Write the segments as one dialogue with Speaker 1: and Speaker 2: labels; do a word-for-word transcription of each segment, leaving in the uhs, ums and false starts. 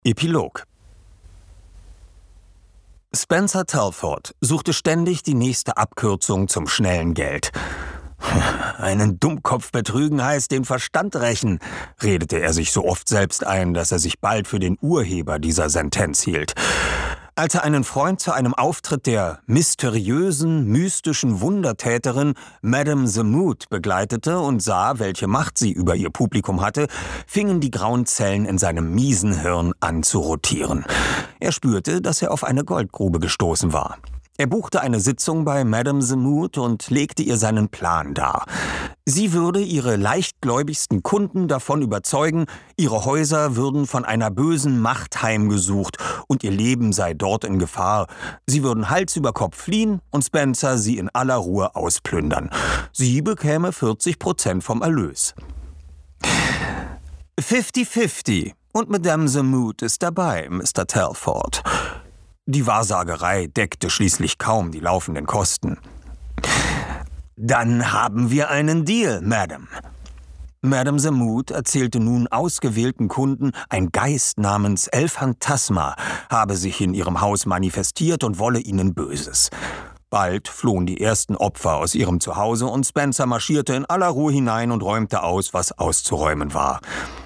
Speaker 1: Epilog. Spencer Telford suchte ständig die nächste Abkürzung zum schnellen Geld. »Einen Dummkopf betrügen heißt den Verstand rächen«, redete er sich so oft selbst ein, dass er sich bald für den Urheber dieser Sentenz hielt. Als er einen Freund zu einem Auftritt der mysteriösen, mystischen Wundertäterin Madame Zamoot begleitete und sah, welche Macht sie über ihr Publikum hatte, fingen die grauen Zellen in seinem miesen Hirn an zu rotieren. Er spürte, dass er auf eine Goldgrube gestoßen war. Er buchte eine Sitzung bei Madame Zamoot und legte ihr seinen Plan dar. Sie würde ihre leichtgläubigsten Kunden davon überzeugen, ihre Häuser würden von einer bösen Macht heimgesucht und ihr Leben sei dort in Gefahr. Sie würden Hals über Kopf fliehen und Spencer sie in aller Ruhe ausplündern. Sie bekäme vierzig Prozent vom Erlös. fünfzig fünfzig und Madame Zamoot ist dabei, Mister Telford. Die Wahrsagerei deckte schließlich kaum die laufenden Kosten. »Dann haben wir einen Deal, Madame.« Madame Zamoot erzählte nun ausgewählten Kunden, ein Geist namens El Phantasma habe sich in ihrem Haus manifestiert und wolle ihnen Böses. Bald flohen die ersten Opfer aus ihrem Zuhause und Spencer marschierte in aller Ruhe hinein und räumte aus, was auszuräumen war.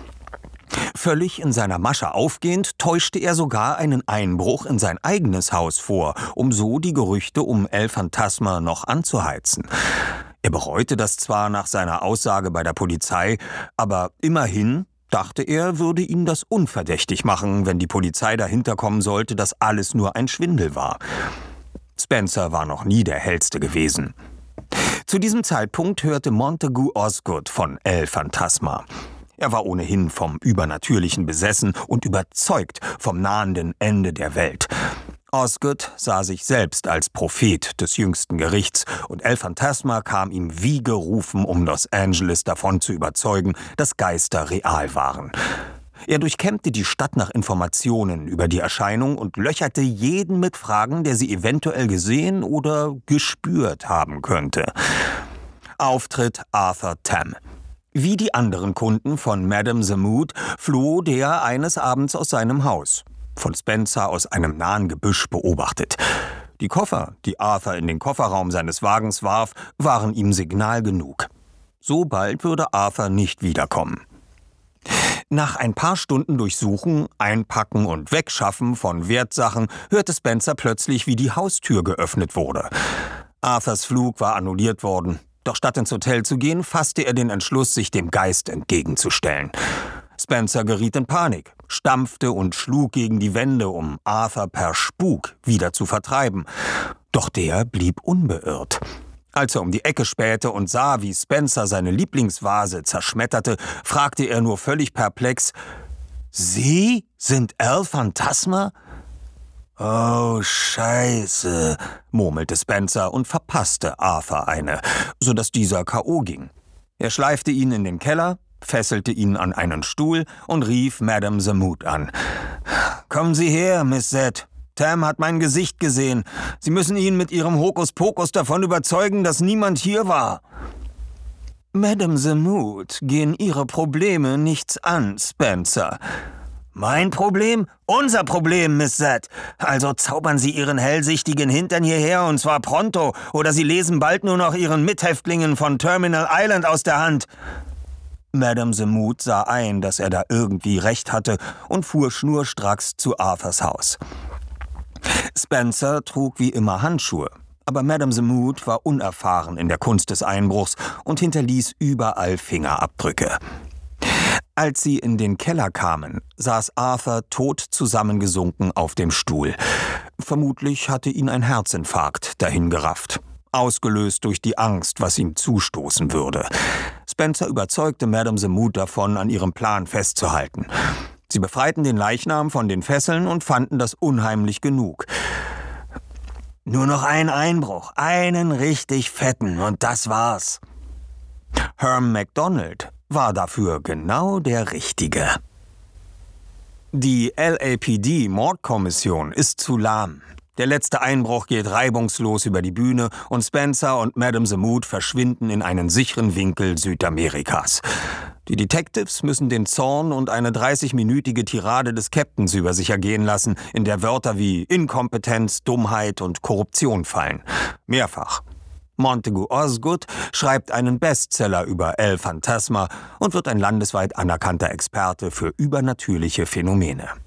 Speaker 1: Völlig in seiner Masche aufgehend, täuschte er sogar einen Einbruch in sein eigenes Haus vor, um so die Gerüchte um El Phantasma noch anzuheizen. Er bereute das zwar nach seiner Aussage bei der Polizei, aber immerhin, dachte er, würde ihn das unverdächtig machen, wenn die Polizei dahinter kommen sollte, dass alles nur ein Schwindel war. Spencer war noch nie der Hellste gewesen. Zu diesem Zeitpunkt hörte Montagu Osgood von El Phantasma. Er war ohnehin vom Übernatürlichen besessen und überzeugt vom nahenden Ende der Welt. Osgood sah sich selbst als Prophet des jüngsten Gerichts und El Phantasma kam ihm wie gerufen, um Los Angeles davon zu überzeugen, dass Geister real waren. Er durchkämmte die Stadt nach Informationen über die Erscheinung und löcherte jeden mit Fragen, der sie eventuell gesehen oder gespürt haben könnte. Auftritt Arthur Tam. Wie die anderen Kunden von Madame Zamoot floh der eines Abends aus seinem Haus, von Spencer aus einem nahen Gebüsch beobachtet. Die Koffer, die Arthur in den Kofferraum seines Wagens warf, waren ihm Signal genug. So bald würde Arthur nicht wiederkommen. Nach ein paar Stunden Durchsuchen, Einpacken und Wegschaffen von Wertsachen hörte Spencer plötzlich, wie die Haustür geöffnet wurde. Arthurs Flug war annulliert worden. Doch statt ins Hotel zu gehen, fasste er den Entschluss, sich dem Geist entgegenzustellen. Spencer geriet in Panik, stampfte und schlug gegen die Wände, um Arthur per Spuk wieder zu vertreiben. Doch der blieb unbeirrt. Als er um die Ecke spähte und sah, wie Spencer seine Lieblingsvase zerschmetterte, fragte er nur völlig perplex: »Sie sind El Phantasma?« »Oh, Scheiße«, murmelte Spencer und verpasste Arthur eine, sodass dieser K O ging. Er schleifte ihn in den Keller, fesselte ihn an einen Stuhl und rief Madame Zamoot an. »Kommen Sie her, Miss Z. Tam hat mein Gesicht gesehen. Sie müssen ihn mit Ihrem Hokuspokus davon überzeugen, dass niemand hier war.« »Madame Zamoot, gehen Ihre Probleme nichts an, Spencer.« »Mein Problem? Unser Problem, Miss Z. Also zaubern Sie Ihren hellsichtigen Hintern hierher und zwar pronto, oder Sie lesen bald nur noch Ihren Mithäftlingen von Terminal Island aus der Hand.« Madame Zamoot sah ein, dass er da irgendwie recht hatte und fuhr schnurstracks zu Arthurs Haus. Spencer trug wie immer Handschuhe, aber Madame Zamoot war unerfahren in der Kunst des Einbruchs und hinterließ überall Fingerabdrücke. Als sie in den Keller kamen, saß Arthur tot zusammengesunken auf dem Stuhl. Vermutlich hatte ihn ein Herzinfarkt dahingerafft, ausgelöst durch die Angst, was ihm zustoßen würde. Spencer überzeugte Madame Zamoot davon, an ihrem Plan festzuhalten. Sie befreiten den Leichnam von den Fesseln und fanden das unheimlich genug. »Nur noch ein Einbruch, einen richtig fetten, und das war's.« Herm Macdonald war dafür genau der Richtige. Die L A P D-Mordkommission ist zu lahm. Der letzte Einbruch geht reibungslos über die Bühne und Spencer und Madame Zamoot verschwinden in einen sicheren Winkel Südamerikas. Die Detectives müssen den Zorn und eine dreißigminütige Tirade des Captains über sich ergehen lassen, in der Wörter wie Inkompetenz, Dummheit und Korruption fallen. Mehrfach. Montagu Osgood schreibt einen Bestseller über El Phantasma und wird ein landesweit anerkannter Experte für übernatürliche Phänomene.